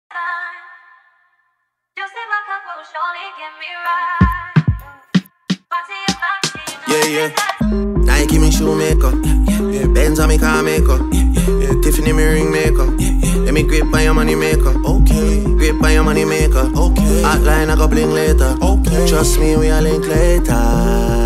Yeah, yeah. Nike me shoemaker. Benz on me car maker. Tiffany me ring maker. Let me grip on your money maker. Okay. Grip on your money maker. Okay. Hotline I go bling later. Okay. Trust me, we a link later.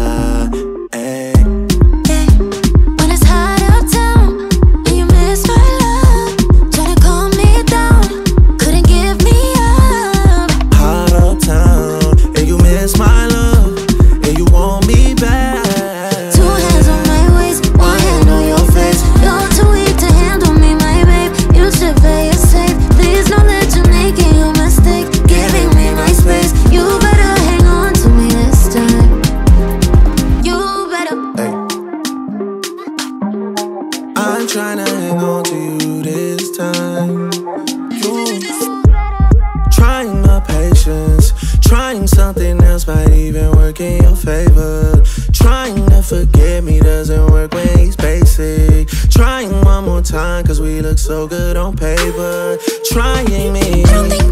I'm tryna hang on to you this time. You trying my patience, trying something else might even work in your favor. Trying to forget me doesn't work when he's basic. Trying one more time cause we look so good on paper. Trying me.